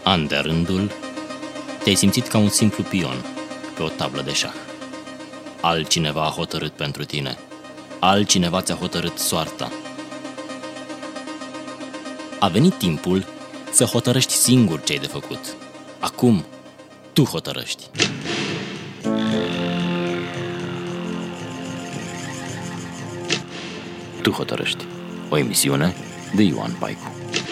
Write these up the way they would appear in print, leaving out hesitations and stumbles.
An de rândul, te-ai simțit ca un simplu pion pe o tablă de șah. Altcineva a hotărât pentru tine. Altcineva ți-a hotărât soarta. A venit timpul să hotărăști singur ce ai de făcut. Acum, tu hotărăști. Tu hotărăști. O emisiune de Ioan Paicu.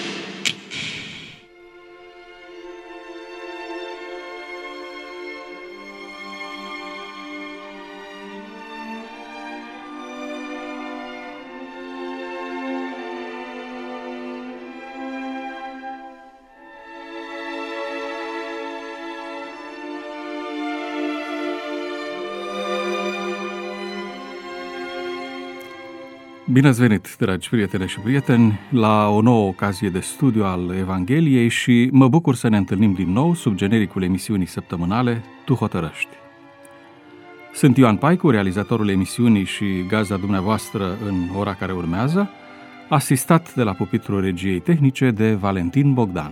Bine ați venit, dragi prietene și prieteni, la o nouă ocazie de studiu al Evangheliei și mă bucur să ne întâlnim din nou sub genericul emisiunii săptămânale Tu hotărăști. Sunt Ioan Paicu, realizatorul emisiunii și gazda dumneavoastră în ora care urmează, asistat de la pupitrul regiei tehnice de Valentin Bogdan.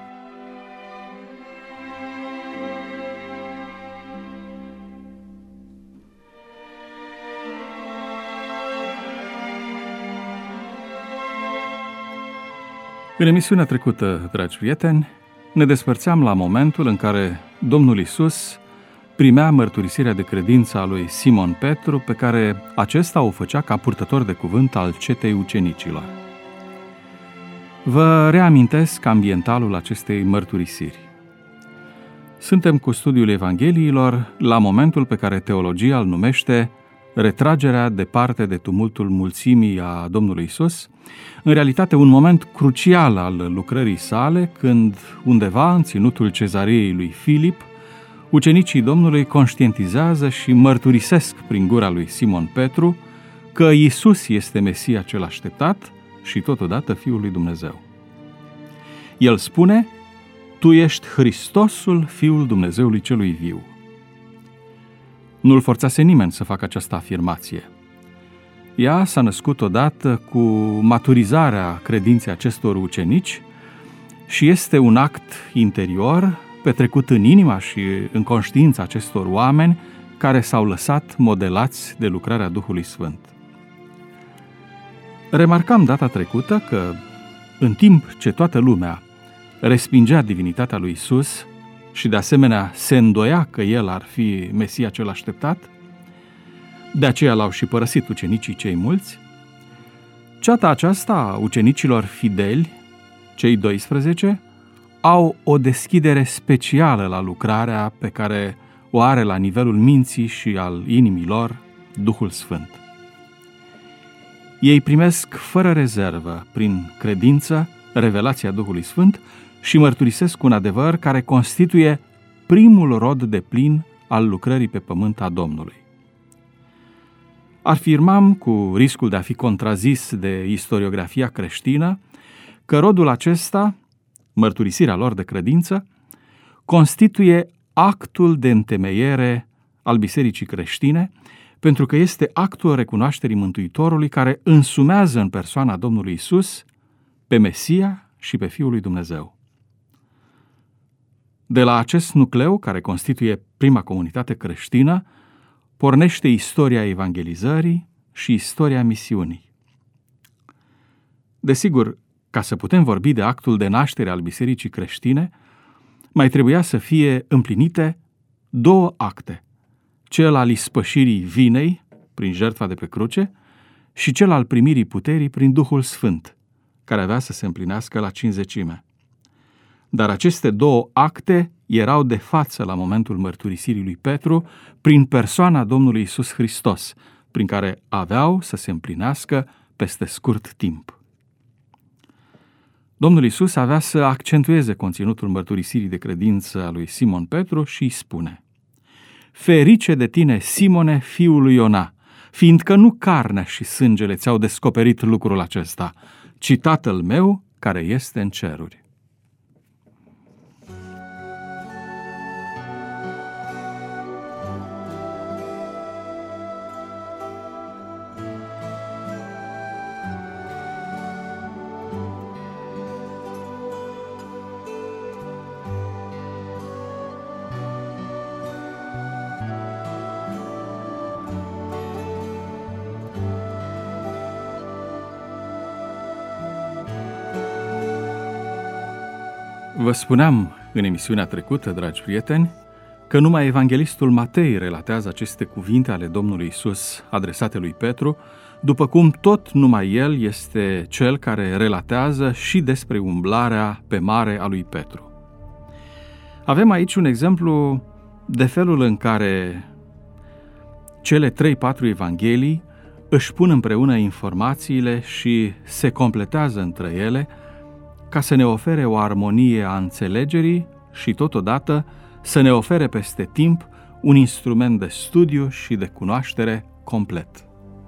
În emisiunea trecută, dragi prieteni, ne despărțeam la momentul în care Domnul Iisus primea mărturisirea de credință a lui Simon Petru, pe care acesta o făcea ca purtător de cuvânt al cetei ucenicilor. Vă reamintesc ambientalul acestei mărturisiri. Suntem cu studiul Evangheliilor la momentul pe care teologia îl numește retragerea departe de tumultul mulțimii a Domnului Iisus, în realitate un moment crucial al lucrării sale, când undeva în ținutul cezariei lui Filip, ucenicii Domnului conștientizează și mărturisesc prin gura lui Simon Petru că Iisus este Mesia cel așteptat și totodată Fiul lui Dumnezeu. El spune: Tu ești Hristosul, Fiul Dumnezeului celui viu. Nu-l forțase nimeni să facă această afirmație. Ea s-a născut odată cu maturizarea credinței acestor ucenici și este un act interior petrecut în inima și în conștiința acestor oameni care s-au lăsat modelați de lucrarea Duhului Sfânt. Remarcam data trecută că, în timp ce toată lumea respingea divinitatea lui Iisus și de asemenea se îndoia că El ar fi Mesia cel așteptat, de aceea l-au și părăsit ucenicii cei mulți, ceata aceasta a ucenicilor fideli, cei 12, au o deschidere specială la lucrarea pe care o are la nivelul minții și al inimilor Duhul Sfânt. Ei primesc fără rezervă, prin credință, revelația Duhului Sfânt și mărturisesc un adevăr care constituie primul rod deplin al lucrării pe pământ a Domnului. Afirmam, cu riscul de a fi contrazis de istoriografia creștină, că rodul acesta, mărturisirea lor de credință, constituie actul de întemeiere al bisericii creștine, pentru că este actul recunoașterii Mântuitorului care însumează în persoana Domnului Iisus pe Mesia și pe Fiul lui Dumnezeu. De la acest nucleu, care constituie prima comunitate creștină, pornește istoria evangelizării și istoria misiunii. Desigur, ca să putem vorbi de actul de naștere al bisericii creștine, mai trebuia să fie împlinite două acte: cel al ispășirii vinei prin jertfa de pe cruce și cel al primirii puterii prin Duhul Sfânt, care avea să se împlinească la Cincizecime. Dar aceste două acte erau de față la momentul mărturisirii lui Petru prin persoana Domnului Iisus Hristos, prin care aveau să se împlinească peste scurt timp. Domnul Iisus avea să accentueze conținutul mărturisirii de credință a lui Simon Petru și îi spune: Ferice de tine, Simone, fiul lui Iona, fiindcă nu carnea și sângele ți-au descoperit lucrul acesta, ci Tatăl meu care este în ceruri. Vă spuneam în emisiunea trecută, dragi prieteni, că numai evanghelistul Matei relatează aceste cuvinte ale Domnului Iisus adresate lui Petru, după cum tot numai el este cel care relatează și despre umblarea pe mare a lui Petru. Avem aici un exemplu de felul în care cele 3-4 evanghelii își pun împreună informațiile și se completează între ele ca să ne ofere o armonie a înțelegerii și totodată să ne ofere peste timp un instrument de studiu și de cunoaștere complet.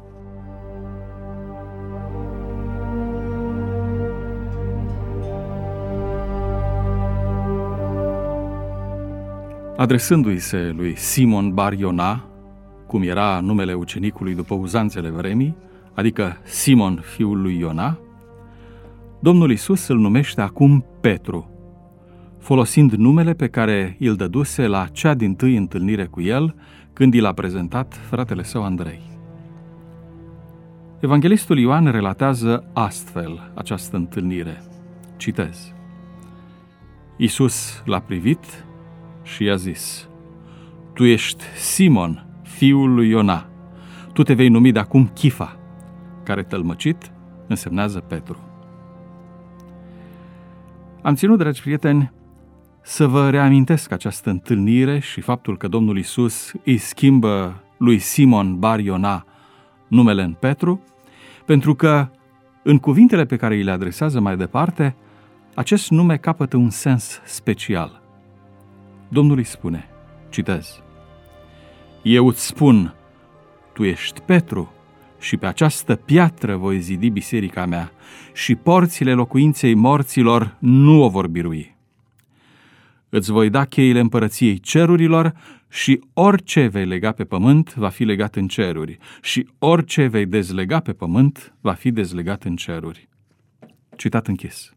Adresându-i se lui Simon Bar Iona, cum era numele ucenicului după uzanțele vremii, adică Simon, fiul lui Iona, Domnul Iisus îl numește acum Petru, folosind numele pe care îl dăduse la cea dintâi întâlnire cu el, când i l-a prezentat fratele său Andrei. Evanghelistul Ioan relatează astfel această întâlnire. Citez. Iisus l-a privit și i-a zis: Tu ești Simon, fiul lui Iona. Tu te vei numi de acum Chifa, care tălmăcit însemnează Petru. Am ținut, dragi prieteni, să vă reamintesc această întâlnire și faptul că Domnul Iisus îi schimbă lui Simon Bar Iona numele în Petru, pentru că în cuvintele pe care îi le adresează mai departe, acest nume capătă un sens special. Domnul îi spune, citez: Eu îți spun, tu ești Petru și pe această piatră voi zidi biserica mea și porțile locuinței morților nu o vor birui. Îți voi da cheile împărăției cerurilor și orice vei lega pe pământ va fi legat în ceruri și orice vei dezlega pe pământ va fi dezlegat în ceruri. Citat închis.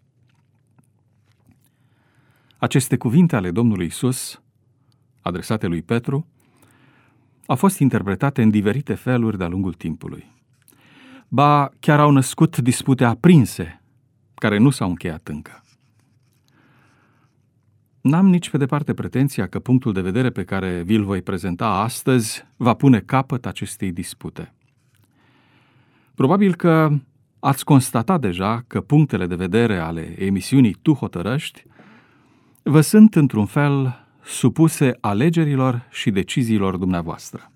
Aceste cuvinte ale Domnului Iisus, adresate lui Petru, au fost interpretate în diferite feluri de-a lungul timpului. Ba, chiar au născut dispute aprinse, care nu s-au încheiat încă. N-am nici pe departe pretenția că punctul de vedere pe care vi-l voi prezenta astăzi va pune capăt acestei dispute. Probabil că ați constatat deja că punctele de vedere ale emisiunii Tu Hotărăști vă sunt, într-un fel, supuse alegerilor și deciziilor dumneavoastră.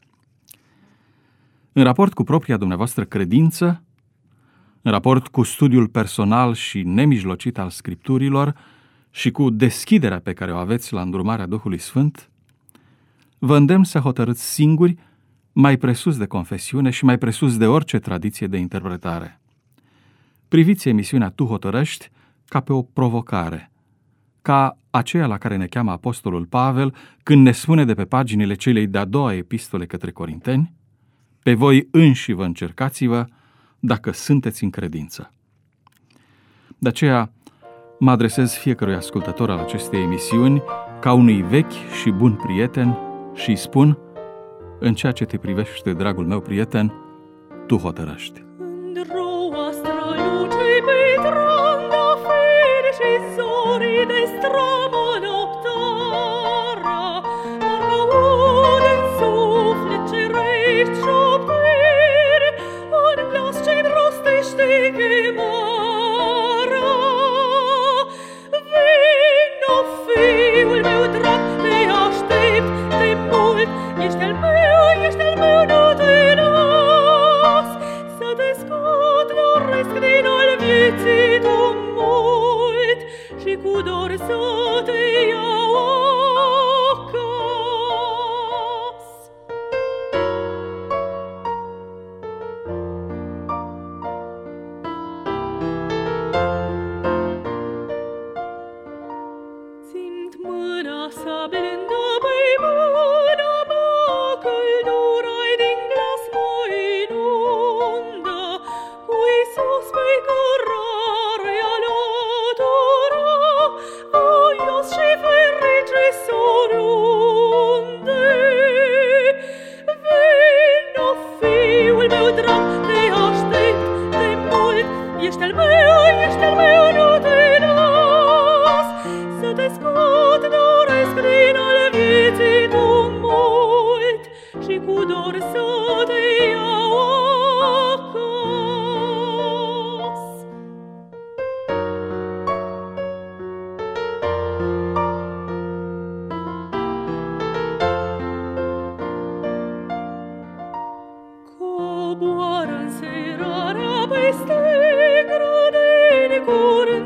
În raport cu propria dumneavoastră credință, în raport cu studiul personal și nemijlocit al Scripturilor și cu deschiderea pe care o aveți la îndrumarea Duhului Sfânt, vă îndemn să hotărâți singuri, mai presus de confesiune și mai presus de orice tradiție de interpretare. Priviți emisiunea Tu Hotărăști ca pe o provocare, ca aceea la care ne cheamă Apostolul Pavel când ne spune de pe paginile celei de-a doua epistole către Corinteni: pe voi înși vă încercați-vă dacă sunteți în credință. De aceea mă adresez fiecărui ascultător al acestei emisiuni ca unui vechi și bun prieten și îi spun: în ceea ce te privește, dragul meu prieten, tu hotărăști. Ești al meu, nu te las, să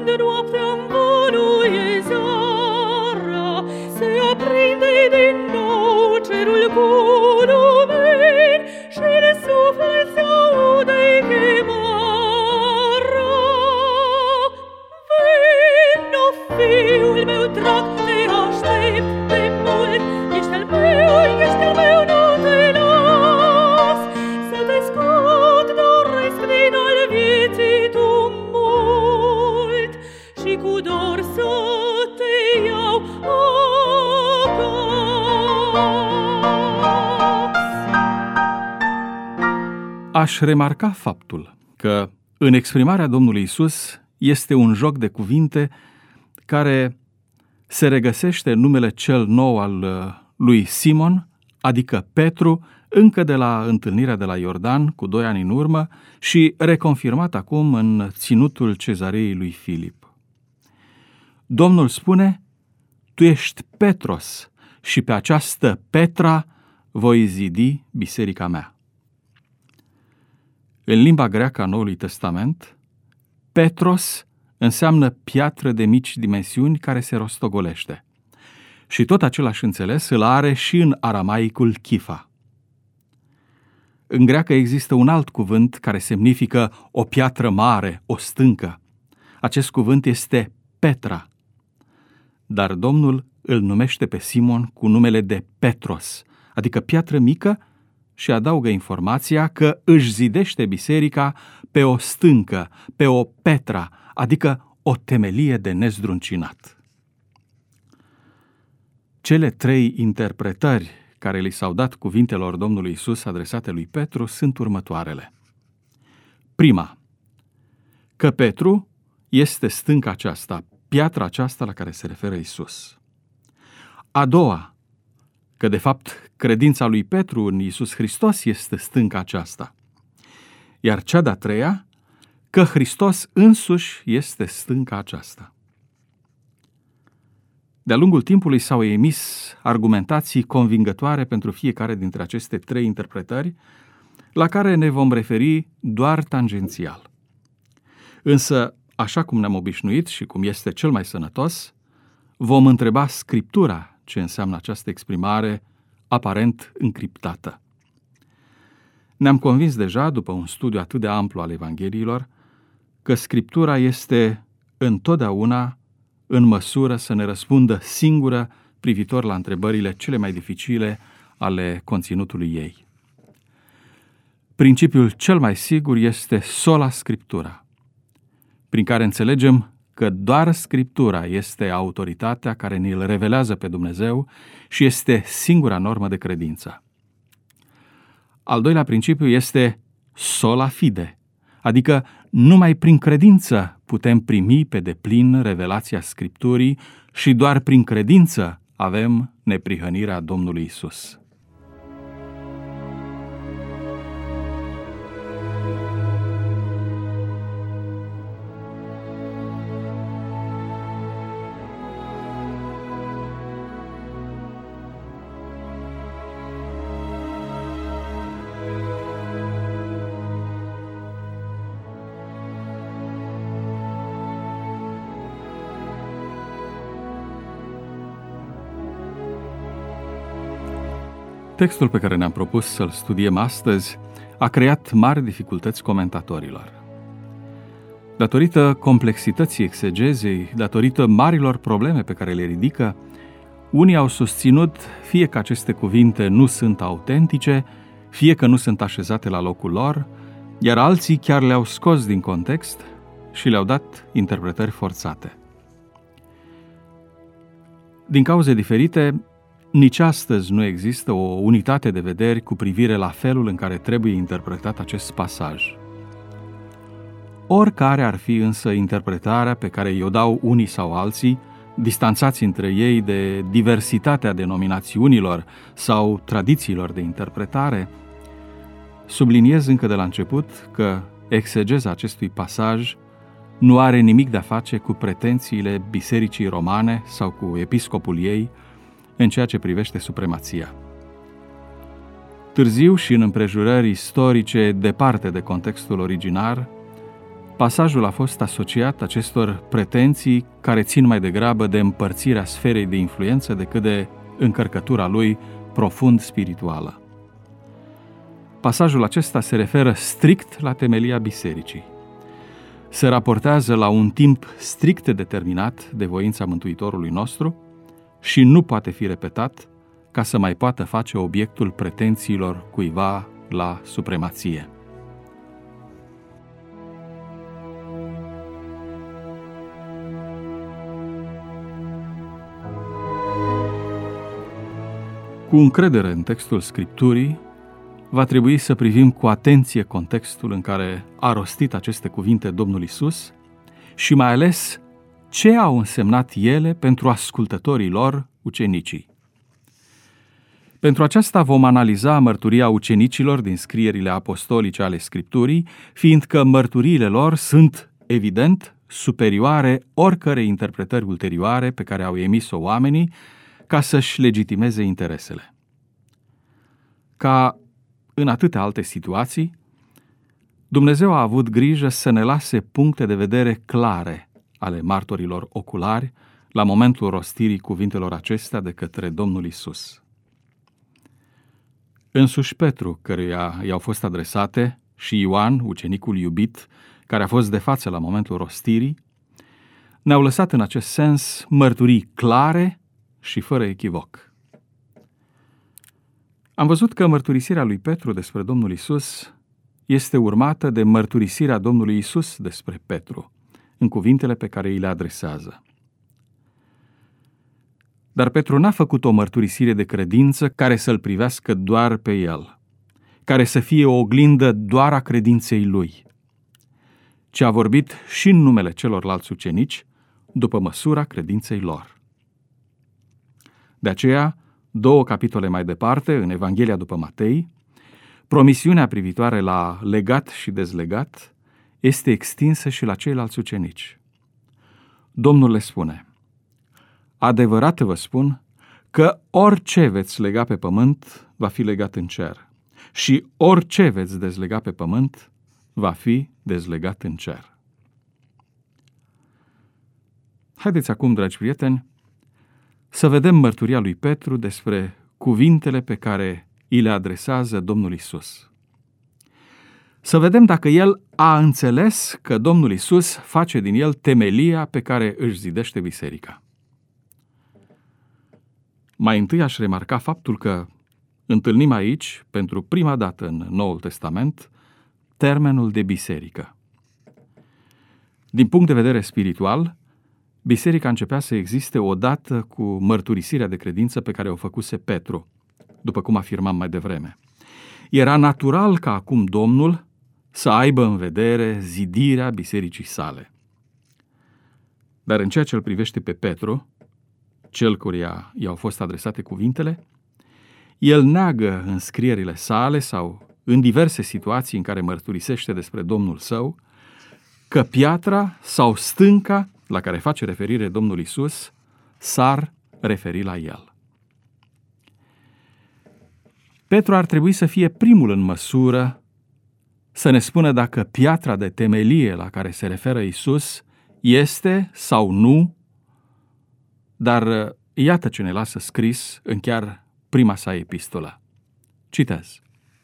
Când noaptea învăluie zara, se aprinde din nou cerul cu lumini și în suflet se aude chemarea. Vino, fiul meu drag, te aștept de mult, ești al meu, nu te las. Să te scot doresc din al vieții tumult și cu dor să te iau acasă. Aș remarca faptul că în exprimarea Domnului Iisus este un joc de cuvinte care se regăsește în numele cel nou al lui Simon, adică Petru, încă de la întâlnirea de la Iordan cu 2 ani în urmă și reconfirmat acum în ținutul cezarei lui Filip. Domnul spune: tu ești Petros și pe această Petra voi zidi biserica mea. În limba greacă a Noului Testament, Petros înseamnă piatră de mici dimensiuni care se rostogolește. Și tot același înțeles îl are și în aramaicul chifa. În greacă există un alt cuvânt care semnifică o piatră mare, o stâncă. Acest cuvânt este Petra. Dar Domnul îl numește pe Simon cu numele de Petros, adică piatră mică, și adaugă informația că își zidește biserica pe o stâncă, pe o petra, adică o temelie de nezdruncinat. Cele 3 interpretări care li s-au dat cuvintelor Domnului Iisus adresate lui Petru sunt următoarele. Prima, că Petru este stânca aceasta, piatra aceasta la care se referă Iisus. A doua, că de fapt credința lui Petru în Iisus Hristos este stânca aceasta. Iar cea de-a treia, că Hristos însuși este stânca aceasta. De-a lungul timpului s-au emis argumentații convingătoare pentru fiecare dintre aceste 3 interpretări, la care ne vom referi doar tangențial. Însă, așa cum ne-am obișnuit și cum este cel mai sănătos, vom întreba Scriptura ce înseamnă această exprimare aparent încriptată. Ne-am convins deja, după un studiu atât de amplu al Evangheliilor, că Scriptura este întotdeauna în măsură să ne răspundă singură privitor la întrebările cele mai dificile ale conținutului ei. Principiul cel mai sigur este sola Scriptura, prin care înțelegem că doar Scriptura este autoritatea care ne-l revelează pe Dumnezeu și este singura normă de credință. Al doilea principiu este sola fide, adică numai prin credință putem primi pe deplin revelația Scripturii și doar prin credință avem neprihănirea Domnului Iisus. Textul pe care ne-am propus să-l studiem astăzi a creat mari dificultăți comentatorilor. Datorită complexității exegezei, datorită marilor probleme pe care le ridică, unii au susținut fie că aceste cuvinte nu sunt autentice, fie că nu sunt așezate la locul lor, iar alții chiar le-au scos din context și le-au dat interpretări forțate. Din cauze diferite, nici astăzi nu există o unitate de vederi cu privire la felul în care trebuie interpretat acest pasaj. Oricare ar fi însă interpretarea pe care i-o dau unii sau alții, distanțați între ei de diversitatea denominațiunilor sau tradițiilor de interpretare, subliniez încă de la început că exegeza acestui pasaj nu are nimic de a face cu pretențiile Bisericii Romane sau cu episcopul ei în ceea ce privește supremația. Târziu și în împrejurări istorice departe de contextul originar, Pasajul a fost asociat acestor pretenții care țin mai degrabă de împărțirea sferei de influență decât de încărcătura lui profund spirituală. Pasajul acesta se referă strict la temelia bisericii. Se raportează la un timp strict determinat de voința Mântuitorului nostru și nu poate fi repetat ca să mai poată face obiectul pretențiilor cuiva la supremație. Cu încredere în textul Scripturii, va trebui să privim cu atenție contextul în care a rostit aceste cuvinte Domnul Iisus și mai ales ce au însemnat ele pentru ascultătorii lor, ucenicii. Pentru aceasta vom analiza mărturia ucenicilor din scrierile apostolice ale Scripturii, fiindcă mărturiile lor sunt, evident, superioare oricărei interpretări ulterioare pe care au emis-o oamenii ca să-și legitimeze interesele. Ca în atâtea alte situații, Dumnezeu a avut grijă să ne lase puncte de vedere clare ale martorilor oculari la momentul rostirii cuvintelor acestea de către Domnul Iisus. Însuși Petru, căruia i-au fost adresate, și Ioan, ucenicul iubit, care a fost de față la momentul rostirii, ne-au lăsat în acest sens mărturii clare și fără echivoc. Am văzut că mărturisirea lui Petru despre Domnul Iisus este urmată de mărturisirea Domnului Iisus despre Petru, în cuvintele pe care îi le adresează. Dar Petru n-a făcut o mărturisire de credință care să-l privească doar pe el, care să fie o oglindă doar a credinței lui, ci a vorbit și în numele celorlalți ucenici, după măsura credinței lor. De aceea, 2 capitole mai departe, în Evanghelia după Matei, promisiunea privitoare la legat și dezlegat este extinsă și la ceilalți ucenici. Domnul le spune: adevărat vă spun că orice veți lega pe pământ va fi legat în cer și orice veți dezlega pe pământ va fi dezlegat în cer. Haideți acum, dragi prieteni, să vedem mărturia lui Petru despre cuvintele pe care îi le adresează Domnul Iisus. Să vedem dacă el a înțeles că Domnul Iisus face din el temelia pe care își zidește biserica. Mai întâi aș remarca faptul că întâlnim aici, pentru prima dată în Noul Testament, termenul de biserică. Din punct de vedere spiritual, biserica începea să existe odată cu mărturisirea de credință pe care o făcuse Petru, după cum afirmam mai devreme. Era natural ca acum Domnul să aibă în vedere zidirea bisericii sale. Dar în ceea ce îl privește pe Petru, cel căruia i-au fost adresate cuvintele, el neagă în scrierile sale sau în diverse situații în care mărturisește despre Domnul său că piatra sau stânca la care face referire Domnul Iisus s-ar referi la el. Petru ar trebui să fie primul în măsură să ne spună dacă piatra de temelie la care se referă Iisus este sau nu, dar iată ce ne lasă scris în chiar prima sa epistolă. Citez: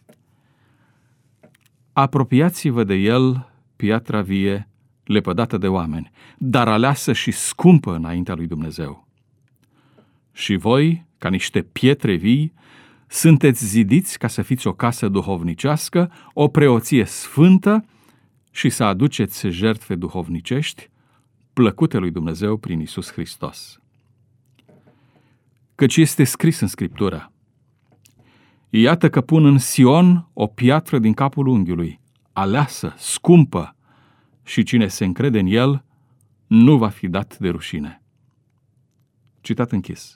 apropiați-vă de el, piatra vie, lepădată de oameni, dar aleasă și scumpă înaintea lui Dumnezeu. Și voi, ca niște pietre vii, sunteți zidiți ca să fiți o casă duhovnicească, o preoție sfântă și să aduceți jertfe duhovnicești, plăcute lui Dumnezeu prin Iisus Hristos. Căci este scris în Scriptură: iată că pun în Sion o piatră din capul unghiului, aleasă, scumpă, și cine se încrede în el nu va fi dat de rușine. Citat închis.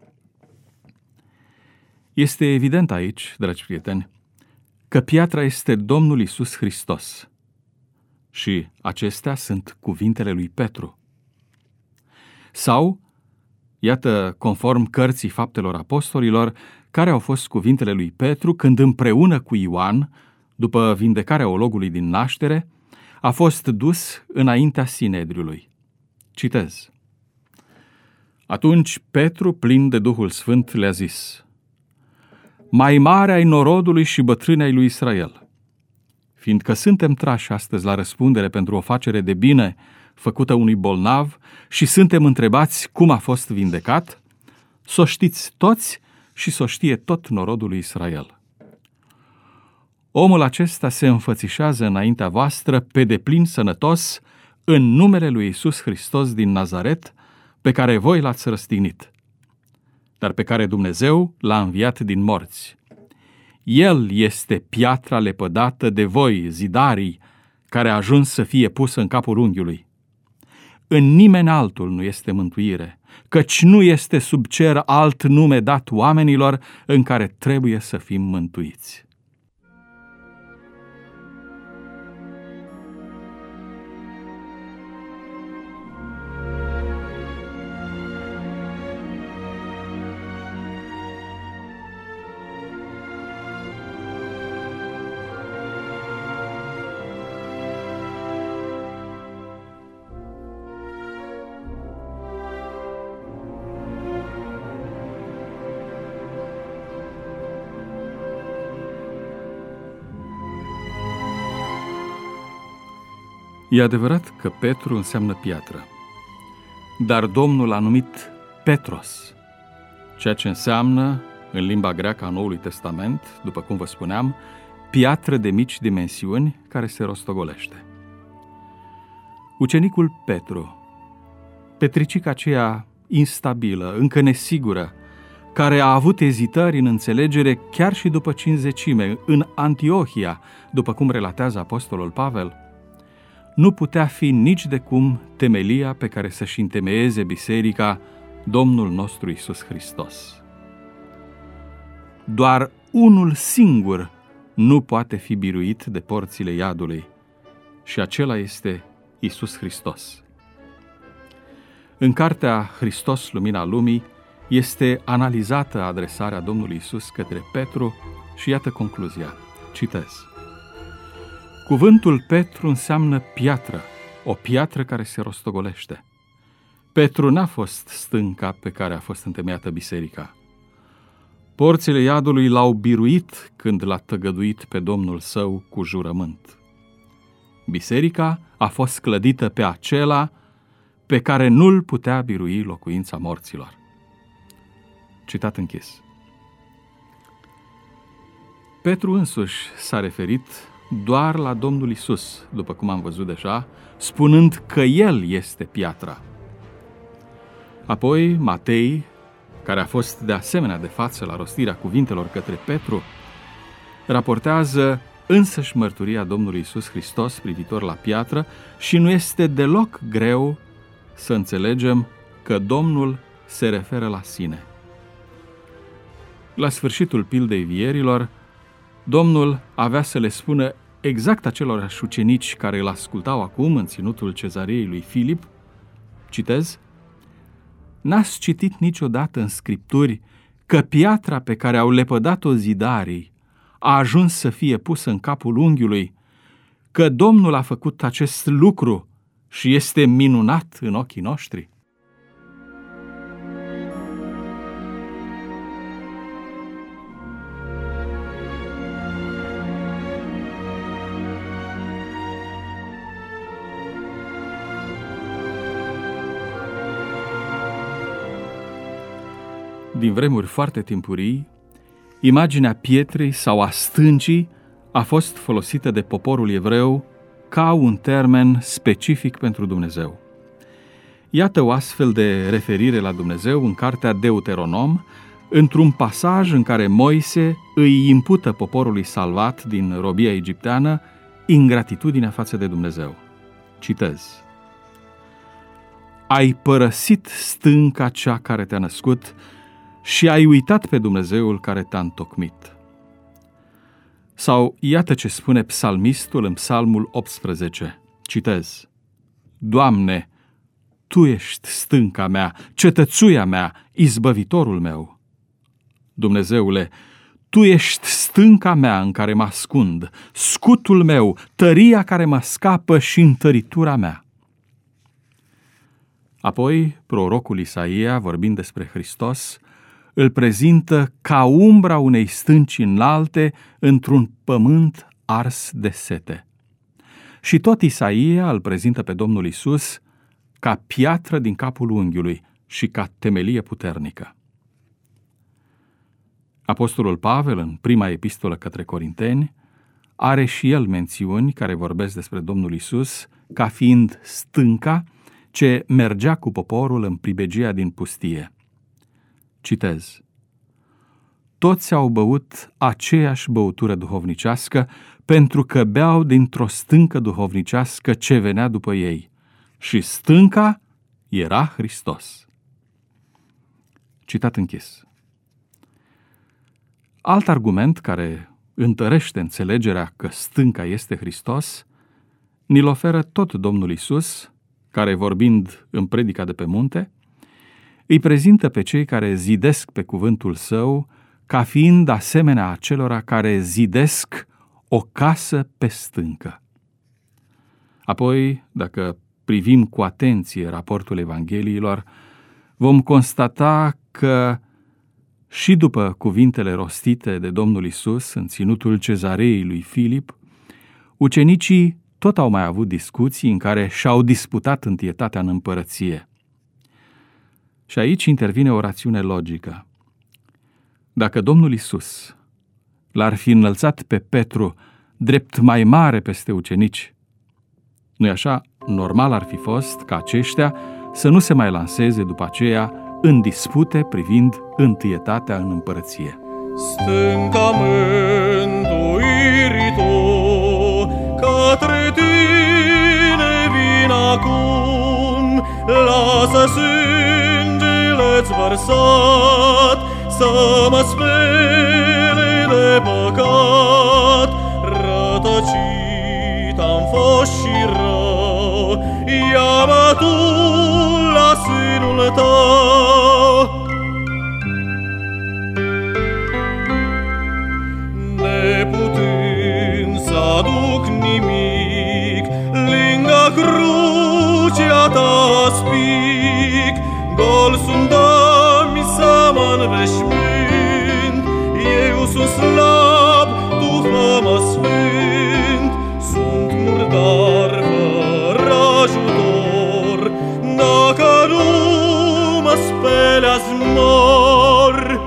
Este evident aici, dragi prieteni, că piatra este Domnul Iisus Hristos și acestea sunt cuvintele lui Petru. Sau, iată, conform cărții Faptelor Apostolilor, care au fost cuvintele lui Petru când împreună cu Ioan, după vindecarea ologului din naștere, a fost dus înaintea Sinedriului. Citez. Atunci Petru, plin de Duhul Sfânt, le-a zis: mai mare ai norodului și bătrâni ai lui Israel, fiindcă suntem trași astăzi la răspundere pentru o facere de bine făcută unui bolnav și suntem întrebați cum a fost vindecat, s-o știți toți și s-o știe tot norodul lui Israel. Omul acesta se înfățișează înaintea voastră pe deplin sănătos în numele lui Iisus Hristos din Nazaret, pe care voi l-ați răstignit, dar pe care Dumnezeu l-a înviat din morți. El este piatra lepădată de voi, zidarii, care a ajuns să fie pusă în capul unghiului. În nimeni altul nu este mântuire, căci nu este sub cer alt nume dat oamenilor în care trebuie să fim mântuiți. E adevărat că Petru înseamnă piatră, dar Domnul a numit Petros, ceea ce înseamnă, în limba greacă a Noului Testament, după cum vă spuneam, piatră de mici dimensiuni care se rostogolește. Ucenicul Petru, petricica aceea instabilă, încă nesigură, care a avut ezitări în înțelegere chiar și după cincizecime, în Antiohia, după cum relatează apostolul Pavel, nu putea fi nici de cum temelia pe care să-și întemeieze biserica Domnul nostru Iisus Hristos. Doar unul singur nu poate fi biruit de porțile iadului, și acela este Iisus Hristos. În cartea Hristos, lumina lumii, este analizată adresarea Domnului Iisus către Petru și iată concluzia. Citez. Cuvântul Petru înseamnă piatră, o piatră care se rostogolește. Petru n-a fost stânca pe care a fost întemeiată biserica. Porțile iadului l-au biruit când l-a tăgăduit pe Domnul său cu jurământ. Biserica a fost clădită pe acela pe care nu-l putea birui locuința morților. Citat închis. Petru însuși s-a referit doar la Domnul Iisus, după cum am văzut deja, spunând că El este piatra. Apoi Matei, care a fost de asemenea de față la rostirea cuvintelor către Petru, raportează însăși mărturia Domnului Iisus Hristos privitor la piatră și nu este deloc greu să înțelegem că Domnul se referă la sine. La sfârșitul pildei vierilor, Domnul avea să le spună exact acelorași ucenici care îl ascultau acum în ținutul cezariei lui Filip, citez, n-ați citit niciodată în Scripturi că piatra pe care au lepădat-o zidarii a ajuns să fie pusă în capul unghiului, că Domnul a făcut acest lucru și este minunat în ochii noștri? Din vremuri foarte timpurii, imaginea pietrei sau a stâncii a fost folosită de poporul evreu ca un termen specific pentru Dumnezeu. Iată o astfel de referire la Dumnezeu în cartea Deuteronom, într-un pasaj în care Moise îi impută poporului salvat din robia egipteană ingratitudinea față de Dumnezeu. Citez. Ai părăsit stânca cea care te-a născut și ai uitat pe Dumnezeul care te-a întocmit. Sau iată ce spune psalmistul în Psalmul 18. Citez. Doamne, Tu ești stânca mea, cetățuia mea, izbăvitorul meu. Dumnezeule, Tu ești stânca mea în care mă ascund, scutul meu, tăria care mă scapă și întăritura mea. Apoi, prorocul Isaia, vorbind despre Hristos, îl prezintă ca umbra unei stânci înalte într-un pământ ars de sete. Și tot Isaia îl prezintă pe Domnul Iisus ca piatră din capul unghiului și ca temelie puternică. Apostolul Pavel, în prima epistolă către Corinteni, are și el mențiuni care vorbesc despre Domnul Iisus ca fiind stânca ce mergea cu poporul în pribegia din pustie. Citez: Toți au băut aceeași băutură duhovnicească, pentru că beau dintr-o stâncă duhovnicească ce venea după ei, și stânca era Hristos. Citat închis. Alt argument care întărește înțelegerea că stânca este Hristos, ni-l oferă tot Domnul Iisus, care, vorbind în predica de pe munte, îi prezintă pe cei care zidesc pe cuvântul său ca fiind asemenea acelora care zidesc o casă pe stâncă. Apoi, dacă privim cu atenție raportul Evangheliilor, vom constata că și după cuvintele rostite de Domnul Iisus în ținutul cezarei lui Filip, ucenicii tot au mai avut discuții în care și-au disputat întâietatea în împărăție. Și aici intervine o rațiune logică. Dacă Domnul Iisus l-ar fi înălțat pe Petru drept mai mare peste ucenici, nu-i așa, normal ar fi fost ca aceștia să nu se mai lanseze după aceea în dispute privind întâietatea în împărăție. Stânca mântuirii tu, către tine vin acum, lasă sângele-ți vărsat să mă spele de păcat. Rătăcit am fost și rău, ia-mă tu la sânul tău. Neputând să aduc nimic, lângă crucea ta spic, gol sunt dă-mi să mă înveșmânt, eu sunt slab, tu fă-mă sfânt, sunt murdar fără ajutor, dacă nu mă speli azi mor.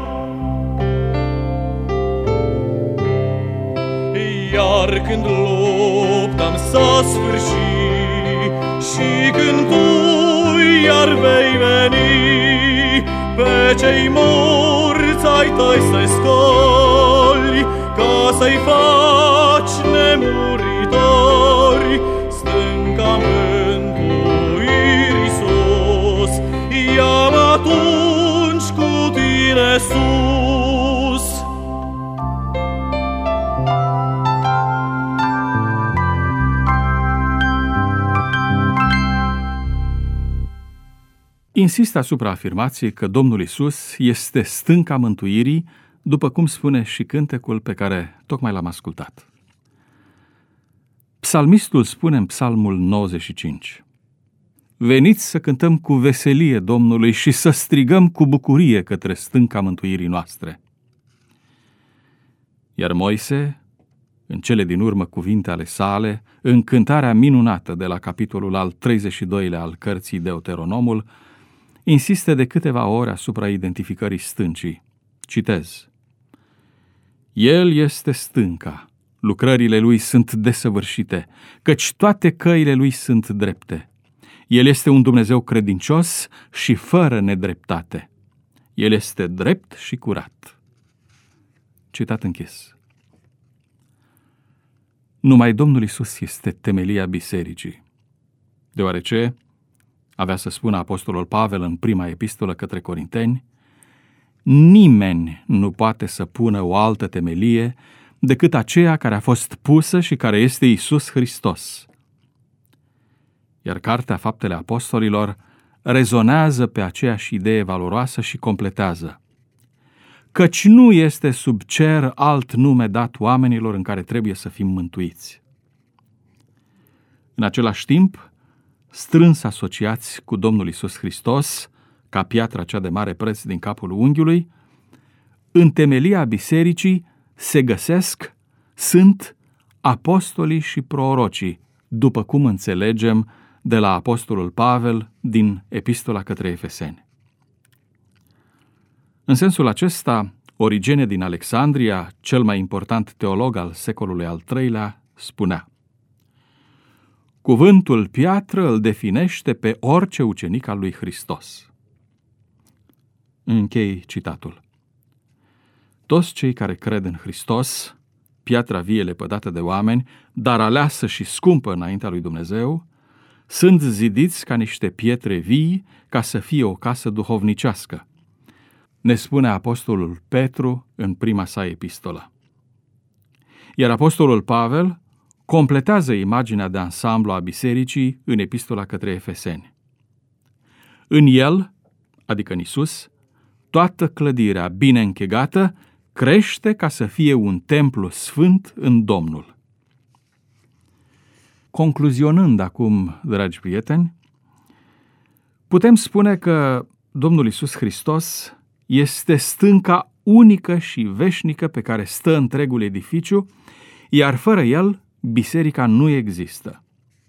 Iar când lupta-mi s-a sfârșit și când tu iar vei veni, pe cei morți ai tăi să-i scoli, ca să-i faci nemuritori. Stânca mântuirii sus, ia-mă atunci cu tine sus. Insist asupra afirmației că Domnul Iisus este stânca mântuirii, după cum spune și cântecul pe care tocmai l-am ascultat. Psalmistul spune în Psalmul 95: Veniți să cântăm cu veselie Domnului și să strigăm cu bucurie către stânca mântuirii noastre. Iar Moise, în cele din urmă cuvinte ale sale, în cântarea minunată de la capitolul al 32-lea al cărții Deuteronomul, insistă de câteva ore asupra identificării stâncii. Citez: El este stânca, lucrările lui sunt desăvârșite, căci toate căile lui sunt drepte. El este un Dumnezeu credincios și fără nedreptate. El este drept și curat. Citat închis. Numai Domnul Iisus este temelia bisericii, deoarece, avea să spună apostolul Pavel în prima epistolă către Corinteni, nimeni nu poate să pună o altă temelie decât aceea care a fost pusă și care este Iisus Hristos. Iar Cartea Faptele Apostolilor rezonează pe aceeași idee valoroasă și completează: căci nu este sub cer alt nume dat oamenilor în care trebuie să fim mântuiți. În același timp, strâns asociați cu Domnul Iisus Hristos, ca piatra cea de mare preț din capul unghiului, în temelia bisericii sunt apostolii și prorocii, după cum înțelegem de la apostolul Pavel din Epistola către Efeseni. În sensul acesta, Origene din Alexandria, cel mai important teolog al secolului al III-lea, spunea: cuvântul piatră îl definește pe orice ucenic al lui Hristos. Închei citatul. Toți cei care cred în Hristos, piatra vie lepădată de oameni, dar aleasă și scumpă înaintea lui Dumnezeu, sunt zidiți ca niște pietre vii ca să fie o casă duhovnicească, ne spune apostolul Petru în prima sa epistolă. Iar apostolul Pavel completează imaginea de ansamblu a bisericii în epistola către Efeseni. În el, adică în Iisus, toată clădirea bine închegată crește ca să fie un templu sfânt în Domnul. Concluzionând acum, dragi prieteni, putem spune că Domnul Iisus Hristos este stânca unică și veșnică pe care stă întregul edificiu, iar fără el, biserica nu există.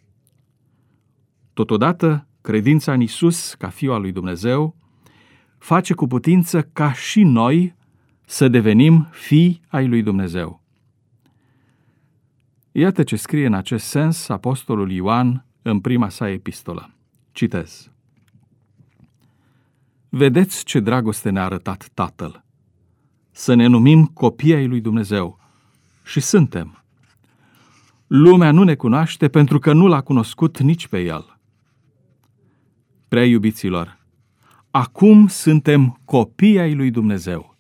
Totodată, credința în Iisus, ca Fiul al lui Dumnezeu, face cu putință ca și noi să devenim fii ai lui Dumnezeu. Iată ce scrie în acest sens apostolul Ioan în prima sa epistolă. Citez: vedeți ce dragoste ne-a arătat Tatăl, să ne numim copii ai lui Dumnezeu, și suntem. Lumea nu ne cunoaște pentru că nu l-a cunoscut nici pe El. Prea iubiților, acum suntem copii ai lui Dumnezeu.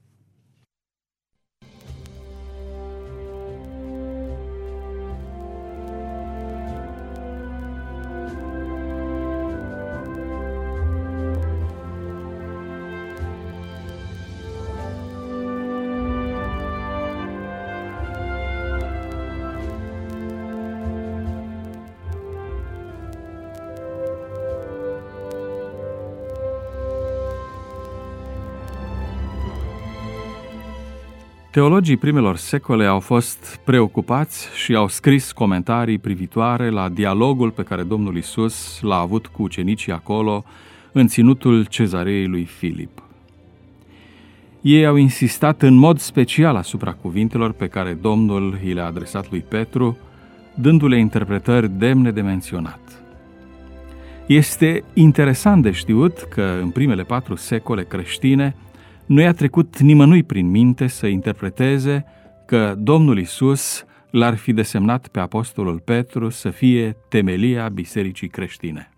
Teologii primelor secole au fost preocupați și au scris comentarii privitoare la dialogul pe care Domnul Iisus l-a avut cu ucenicii acolo, în ținutul Cezarei lui Filip. Ei au insistat în mod special asupra cuvintelor pe care Domnul i le-a adresat lui Petru, dându-le interpretări demne de menționat. Este interesant de știut că în primele 4 secole creștine nu i-a trecut nimănui prin minte să interpreteze că Domnul Iisus l-ar fi desemnat pe apostolul Petru să fie temelia bisericii creștine.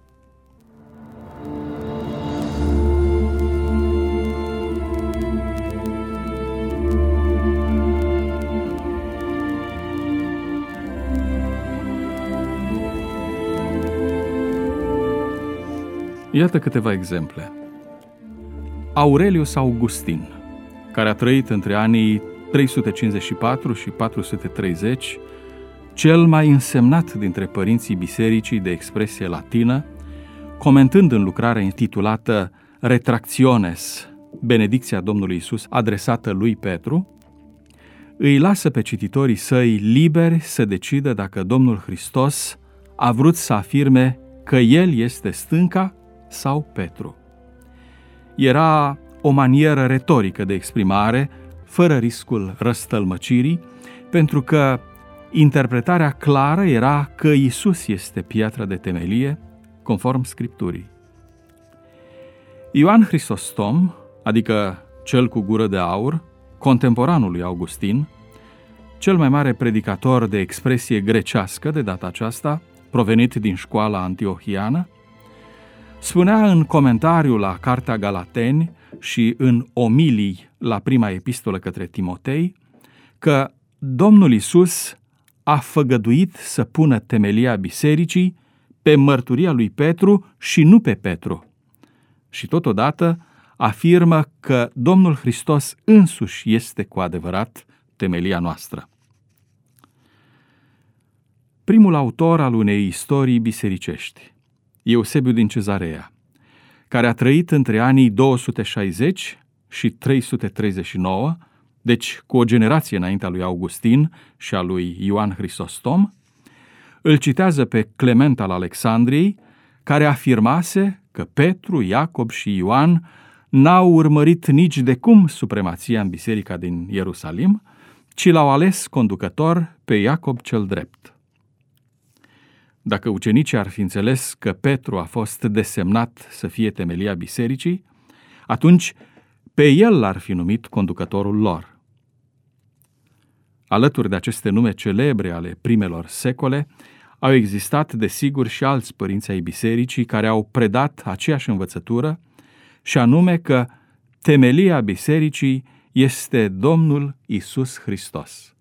Iată câteva exemple. Aurelius Augustin, care a trăit între anii 354 și 430, cel mai însemnat dintre părinții bisericii de expresie latină, comentând în lucrarea intitulată Retractiones, benedicția Domnului Iisus adresată lui Petru, îi lasă pe cititorii săi liberi să decidă dacă Domnul Hristos a vrut să afirme că El este stânca sau Petru. Era o manieră retorică de exprimare, fără riscul răstălmăcirii, pentru că interpretarea clară era că Iisus este piatra de temelie, conform Scripturii. Ioan Hristostom, adică cel cu gură de aur, contemporanul lui Augustin, cel mai mare predicator de expresie grecească de data aceasta, provenit din școala antiohiană, spunea în comentariu la Cartea Galateni și în omilii la prima epistolă către Timotei că Domnul Iisus a făgăduit să pună temelia bisericii pe mărturia lui Petru și nu pe Petru. Și totodată afirmă că Domnul Hristos însuși este cu adevărat temelia noastră. Primul autor al unei istorii bisericești, Eusebiu din Cezarea, care a trăit între anii 260 și 339, deci cu o generație înaintea lui Augustin și a lui Ioan Hristostom, îl citează pe Clement al Alexandriei, care afirmase că Petru, Iacob și Ioan n-au urmărit nici de cum supremația în biserica din Ierusalim, ci l-au ales conducător pe Iacob cel drept. Dacă ucenicii ar fi înțeles că Petru a fost desemnat să fie temelia bisericii, atunci pe el l-ar fi numit conducătorul lor. Alături de aceste nume celebre ale primelor secole, au existat, desigur, și alți părinți ai bisericii care au predat aceeași învățătură, și anume că temelia bisericii este Domnul Iisus Hristos.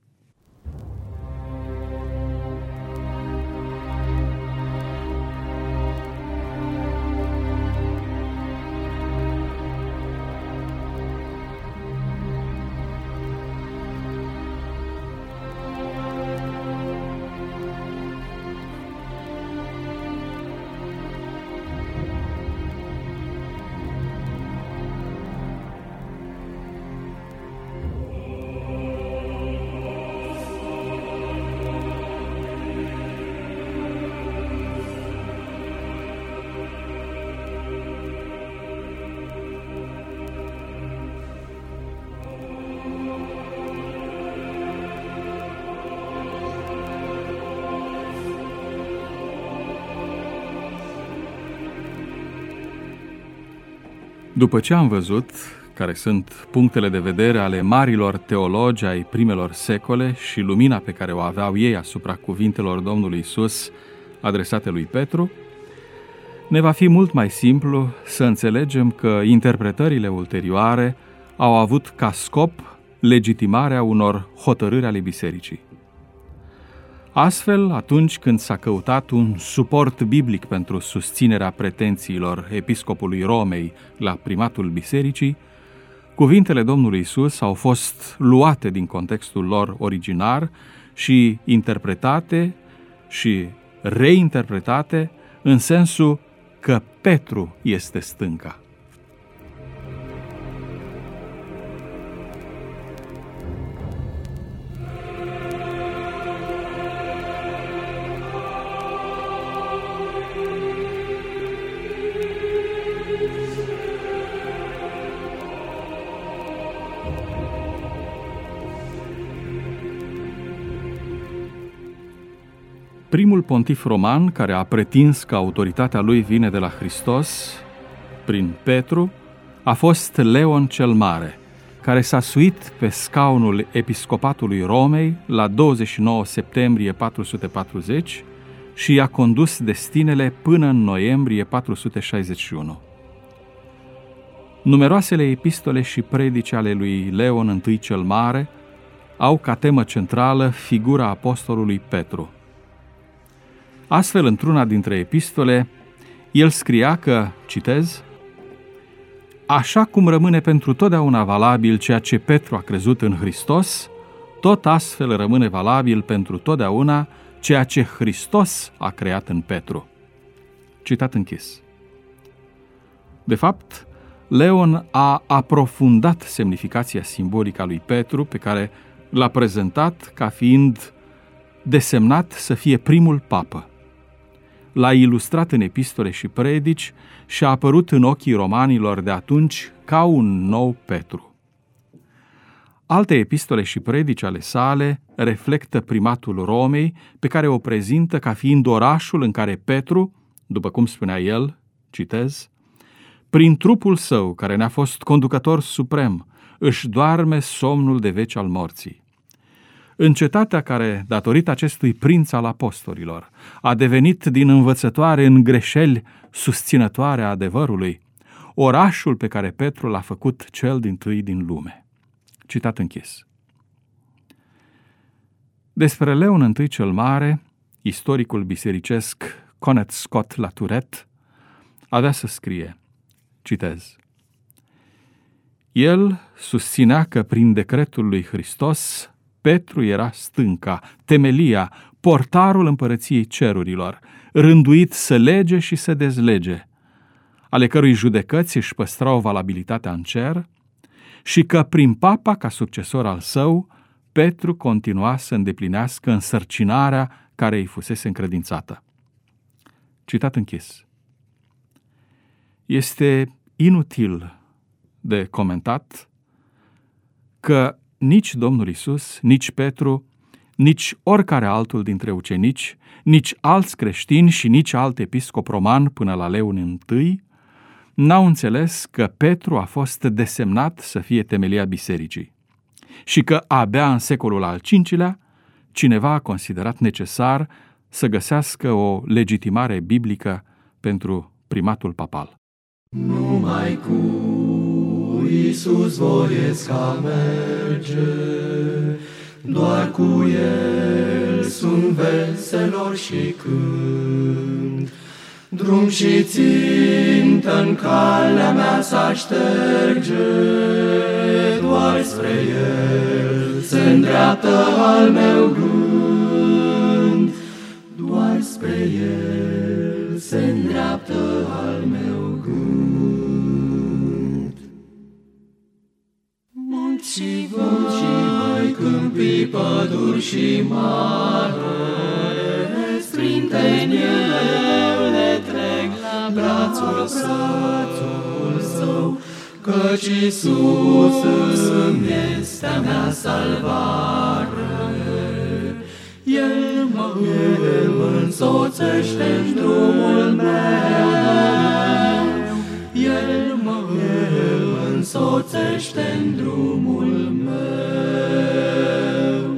După ce am văzut care sunt punctele de vedere ale marilor teologi ai primelor secole și lumina pe care o aveau ei asupra cuvintelor Domnului Iisus adresate lui Petru, ne va fi mult mai simplu să înțelegem că interpretările ulterioare au avut ca scop legitimarea unor hotărâri ale bisericii. Astfel, atunci când s-a căutat un suport biblic pentru susținerea pretențiilor episcopului Romei la primatul bisericii, cuvintele Domnului Iisus au fost luate din contextul lor originar și interpretate și reinterpretate în sensul că Petru este stânca. Primul pontif roman care a pretins că autoritatea lui vine de la Hristos, prin Petru, a fost Leon cel Mare, care s-a suit pe scaunul episcopatului Romei la 29 septembrie 440 și i-a condus destinele până în noiembrie 461. Numeroasele epistole și predici ale lui Leon I cel Mare au ca temă centrală figura apostolului Petru. Astfel, într-una dintre epistole, el scria că, citez, așa cum rămâne pentru totdeauna valabil ceea ce Petru a crezut în Hristos, tot astfel rămâne valabil pentru totdeauna ceea ce Hristos a creat în Petru. Citat închis. De fapt, Leon a aprofundat semnificația simbolică a lui Petru, pe care l-a prezentat ca fiind desemnat să fie primul papă. L-a ilustrat în epistole și predici și a apărut în ochii romanilor de atunci ca un nou Petru. Alte epistole și predici ale sale reflectă primatul Romei, pe care o prezintă ca fiind orașul în care Petru, după cum spunea el, citez, prin trupul său, care ne-a fost conducător suprem, își doarme somnul de veci al morții. În cetatea care, datorită acestui prinț al apostolilor, a devenit din învățătoare în greșeli susținătoare a adevărului, orașul pe care Petru l-a făcut cel dintâi din lume. Citat închis. Despre Leon I cel Mare, istoricul bisericesc Conet Scott Latourette avea să scrie, citez, El susținea că prin decretul lui Hristos, Petru era stânca, temelia, portarul împărăției cerurilor, rânduit să lege și să dezlege, ale cărui judecăți își păstrau valabilitatea în cer, și că prin papa, ca succesor al său, Petru continua să îndeplinească însărcinarea care îi fusese încredințată. Citat închis. Este inutil de comentat că nici Domnul Iisus, nici Petru, nici oricare altul dintre ucenici, nici alți creștini și nici alt episcop roman până la Leon I n-au înțeles că Petru a fost desemnat să fie temelia bisericii și că abia în secolul al V-lea cineva a considerat necesar să găsească o legitimare biblică pentru primatul papal. Numai cu Iisus voiesc a merge, doar cu El sunt veselor și cânt. Drum și țintă în calea mea s-a șterge, doar spre El se îndreaptă al meu gând, doar spre El se îndreaptă al meu gând. Munți și văi, câmpii, păduri și mare, sprinte-n ele trec la brațul său, căci Iisus îmi este a mea salvare. El mă însoțește în drumul meu, El mă însoțește în drumul meu.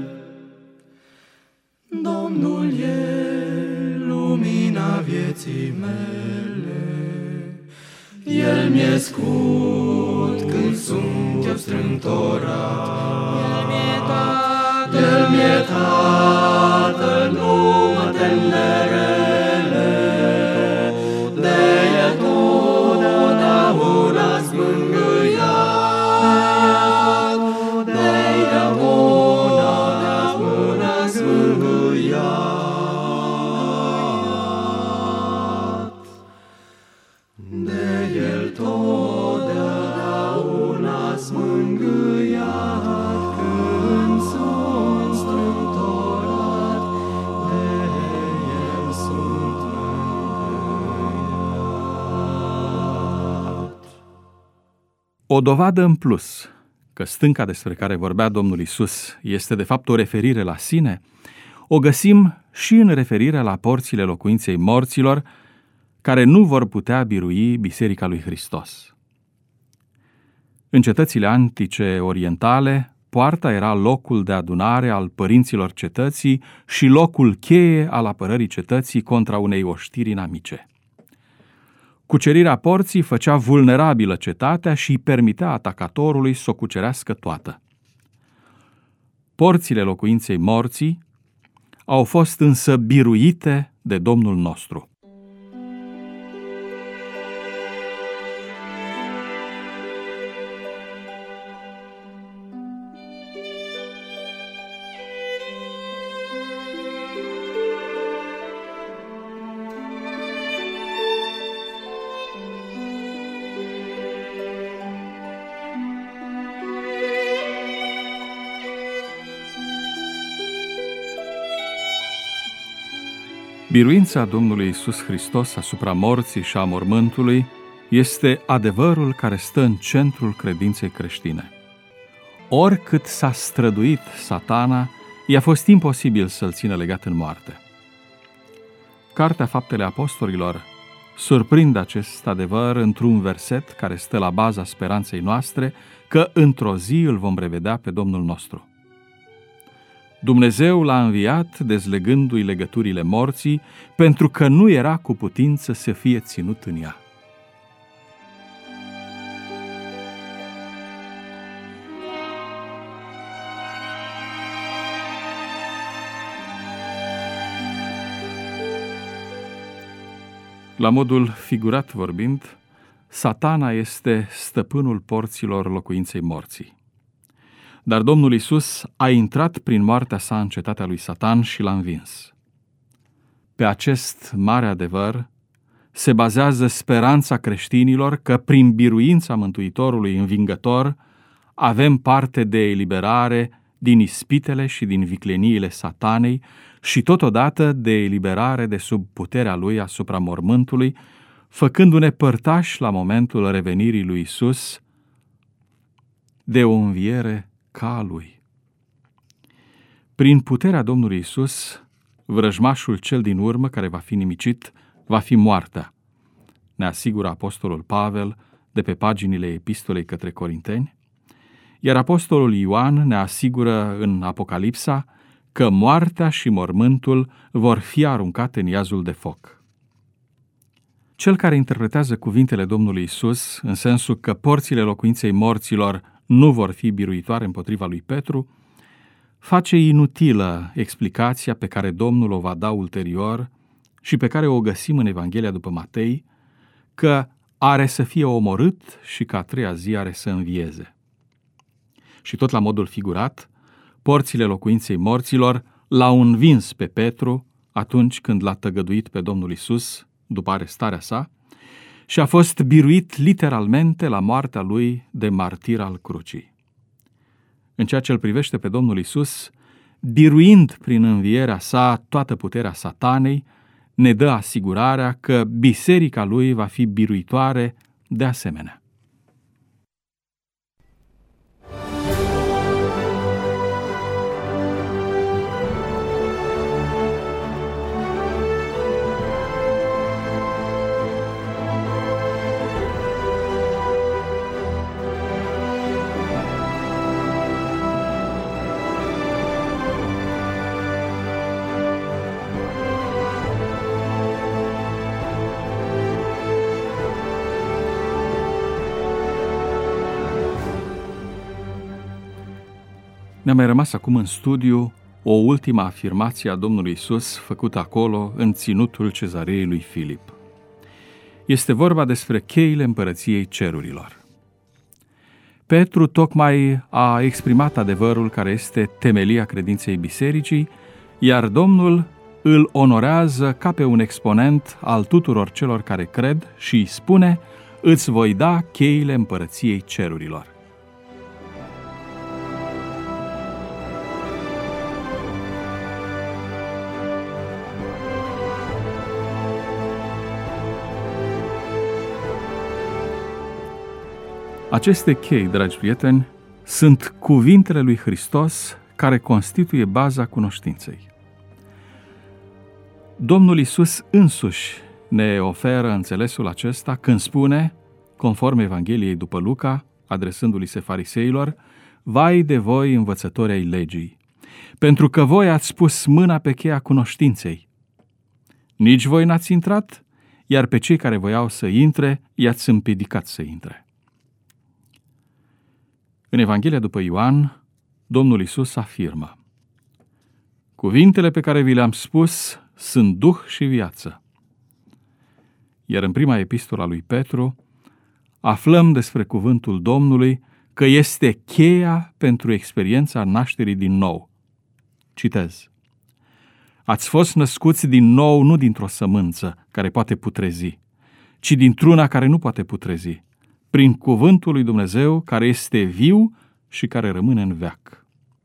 Domnul e lumina vieții mele, El mi-e scut când sunt eu strâmtorat. El mi-e Tatăl, nu mă tem de rele, de El totdeauna-s mângâiat, de El totdeauna-s mângâiat, de El totdeauna-s mângâiat, când sunt strâmtorat, de El sunt mângâiat. O dovadă în plus că stânca despre care vorbea Domnul Iisus este de fapt o referire la sine, o găsim și în referirea la porțile locuinței morților, care nu vor putea birui Biserica lui Hristos. În cetățile antice orientale, poarta era locul de adunare al părinților cetății și locul cheie al apărării cetății contra unei oștiri inamice. Cucerirea porții făcea vulnerabilă cetatea și îi permitea atacatorului să o cucerească toată. Porțile locuinței morții au fost însă biruite de Domnul nostru. Biruința Domnului Iisus Hristos asupra morții și a mormântului este adevărul care stă în centrul credinței creștine. Oricât s-a străduit Satana, i-a fost imposibil să-l țină legat în moarte. Cartea Faptele Apostolilor surprinde acest adevăr într-un verset care stă la baza speranței noastre că într-o zi îl vom revedea pe Domnul nostru. Dumnezeu l-a înviat dezlegându-i legăturile morții, pentru că nu era cu putință să fie ținut în ea. La modul figurat vorbind, Satana este stăpânul porților locuinței morții. Dar Domnul Iisus a intrat prin moartea sa în cetatea lui Satan și l-a învins. Pe acest mare adevăr se bazează speranța creștinilor că prin biruința Mântuitorului învingător avem parte de eliberare din ispitele și din vicleniile Satanei și totodată de eliberare de sub puterea lui asupra mormântului, făcându-ne părtași la momentul revenirii lui Iisus de o înviere ca a lui. Prin puterea Domnului Iisus, vrăjmașul cel din urmă care va fi nimicit va fi moartea, ne asigură apostolul Pavel de pe paginile epistolei către Corinteni, iar apostolul Ioan ne asigură în Apocalipsa că moartea și mormântul vor fi aruncate în iazul de foc. Cel care interpretează cuvintele Domnului Iisus în sensul că porțile locuinței morților nu vor fi biruitoare împotriva lui Petru, face inutilă explicația pe care Domnul o va da ulterior și pe care o găsim în Evanghelia după Matei, că are să fie omorât și că a treia zi are să învieze. Și tot la modul figurat, porțile locuinței morților l-au învins pe Petru atunci când l-a tăgăduit pe Domnul Iisus după arestarea sa și a fost biruit literalmente la moartea lui de martir al crucii. În ceea ce îl privește pe Domnul Iisus, biruind prin învierea sa toată puterea Satanei, ne dă asigurarea că biserica lui va fi biruitoare de asemenea. Ne-a mai rămas acum în studiu o ultimă afirmație a Domnului Iisus făcută acolo în ținutul cezarei lui Filip. Este vorba despre cheile împărăției cerurilor. Petru tocmai a exprimat adevărul care este temelia credinței bisericii, iar Domnul îl onorează ca pe un exponent al tuturor celor care cred și îi spune: îți voi da cheile împărăției cerurilor. Aceste chei, dragi prieteni, sunt cuvintele lui Hristos care constituie baza cunoștinței. Domnul Iisus însuși ne oferă înțelesul acesta când spune, conform Evangheliei după Luca, adresându-li se fariseilor: vai de voi, învățători ai legii, pentru că voi ați pus mâna pe cheia cunoștinței. Nici voi n-ați intrat, iar pe cei care voiau să intre, i-ați împiedicat să intre. În Evanghelia după Ioan, Domnul Iisus afirmă: cuvintele pe care vi le-am spus sunt duh și viață. Iar în prima epistolă a lui Petru aflăm despre cuvântul Domnului că este cheia pentru experiența nașterii din nou. Citez: ați fost născuți din nou nu dintr-o sămânță care poate putrezi, ci dintr-una care nu poate putrezi, prin cuvântul lui Dumnezeu care este viu și care rămâne în veac.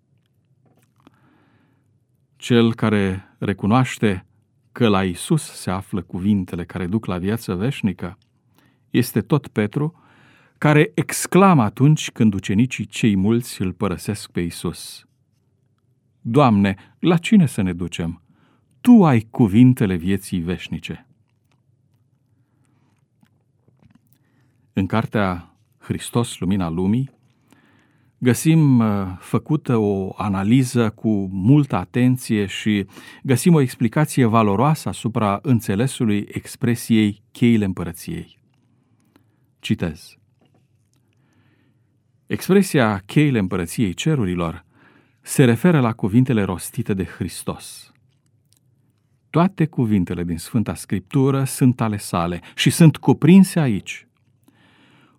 Cel care recunoaște că la Iisus se află cuvintele care duc la viață veșnică este tot Petru, care exclamă atunci când ucenicii cei mulți îl părăsesc pe Iisus: Doamne, la cine să ne ducem? Tu ai cuvintele vieții veșnice. În cartea Hristos, Lumina Lumii, găsim făcută o analiză cu multă atenție și găsim o explicație valoroasă asupra înțelesului expresiei cheile împărăției. Citez: expresia cheile împărăției cerurilor se referă la cuvintele rostite de Hristos. Toate cuvintele din Sfânta Scriptură sunt ale sale și sunt cuprinse aici.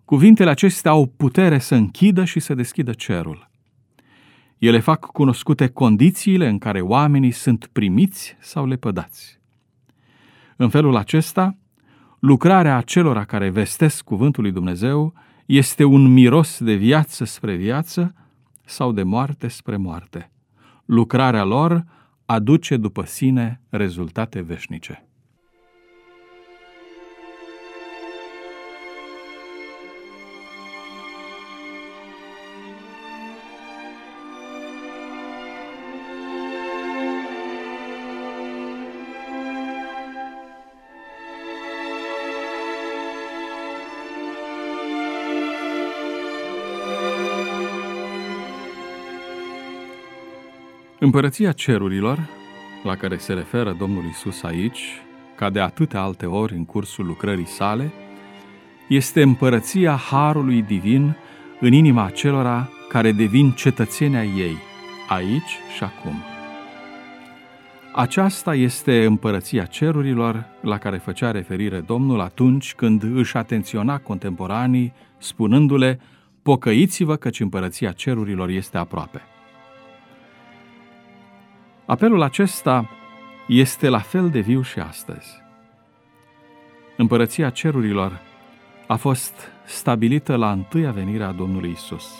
Cuvintele acestea au putere să închidă și să deschidă cerul. Ele fac cunoscute condițiile în care oamenii sunt primiți sau lepădați. În felul acesta, lucrarea acelora care vestesc cuvântul lui Dumnezeu este un miros de viață spre viață sau de moarte spre moarte. Lucrarea lor aduce după sine rezultate veșnice. Împărăția cerurilor, la care se referă Domnul Iisus aici, ca de atâtea alte ori în cursul lucrării sale, este împărăția Harului Divin în inima acelora care devin cetățeni ai ei, aici și acum. Aceasta este împărăția cerurilor la care făcea referire Domnul atunci când își atenționa contemporanii, spunându-le: pocăiți-vă căci împărăția cerurilor este aproape. Apelul acesta este la fel de viu și astăzi. Împărăția cerurilor a fost stabilită la întâia venire a Domnului Iisus.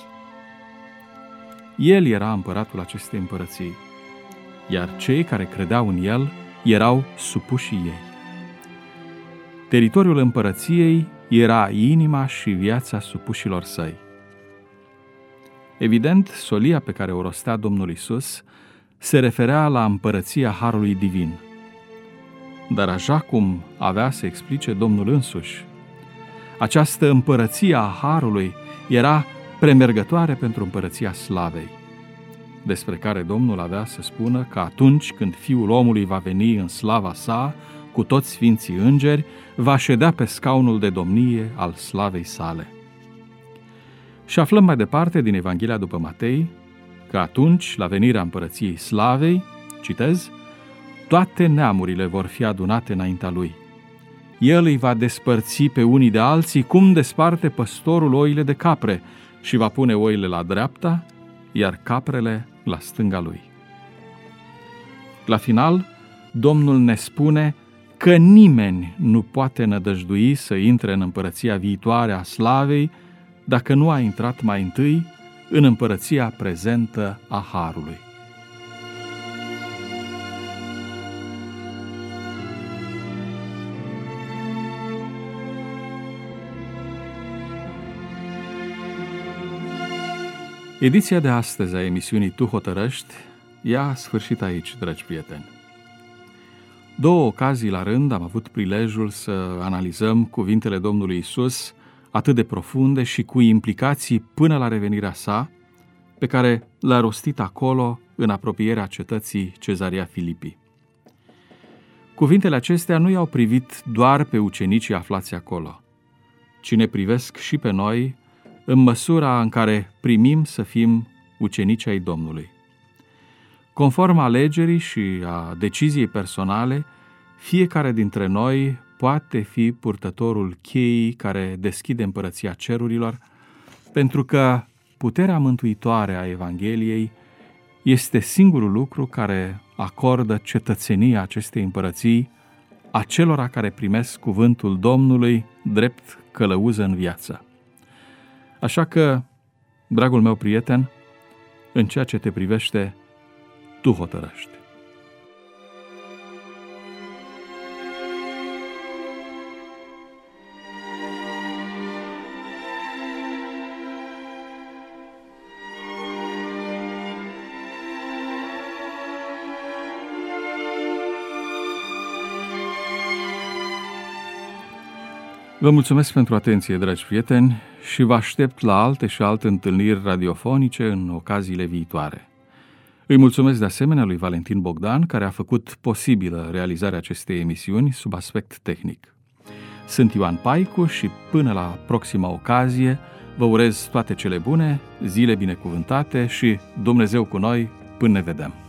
El era împăratul acestei împărății, iar cei care credeau în El erau supușii ei. Teritoriul împărăției era inima și viața supușilor săi. Evident, solia pe care o rostea Domnul Iisus se referea la împărăția Harului Divin. Dar așa cum avea să explice Domnul însuși, această împărăție a Harului era premergătoare pentru împărăția slavei, despre care Domnul avea să spună că atunci când Fiul omului va veni în slava sa, cu toți sfinții îngeri, va ședea pe scaunul de domnie al slavei sale. Și aflăm mai departe din Evanghelia după Matei că atunci, la venirea împărăției slavei, citez, toate neamurile vor fi adunate înaintea lui. El îi va despărți pe unii de alții, cum desparte păstorul oile de capre, și va pune oile la dreapta, iar caprele la stânga lui. La final, Domnul ne spune că nimeni nu poate nădăjdui să intre în împărăția viitoare a slavei dacă nu a intrat mai întâi în împărăția prezentă a Harului. Ediția de astăzi a emisiunii Tu Hotărăști ia sfârșit aici, dragi prieteni. 2 ocazii la rând am avut prilejul să analizăm cuvintele Domnului Iisus, atât de profunde și cu implicații până la revenirea sa, pe care l-a rostit acolo, în apropierea cetății Cezarea Filipii. Cuvintele acestea nu i-au privit doar pe ucenicii aflați acolo, ci ne privesc și pe noi în măsura în care primim să fim ucenici ai Domnului. Conform alegerii și a deciziei personale, fiecare dintre noi poate fi purtătorul cheii care deschide împărăția cerurilor, pentru că puterea mântuitoare a Evangheliei este singurul lucru care acordă cetățenia acestei împărății acelora care primesc cuvântul Domnului drept călăuză în viață. Așa că, dragul meu prieten, în ceea ce te privește, tu hotărăști. Vă mulțumesc pentru atenție, dragi prieteni, și vă aștept la alte și alte întâlniri radiofonice în ocaziile viitoare. Îi mulțumesc de asemenea lui Valentin Bogdan, care a făcut posibilă realizarea acestei emisiuni sub aspect tehnic. Sunt Ioan Paicu și până la proxima ocazie vă urez toate cele bune, zile binecuvântate și Dumnezeu cu noi până ne vedem.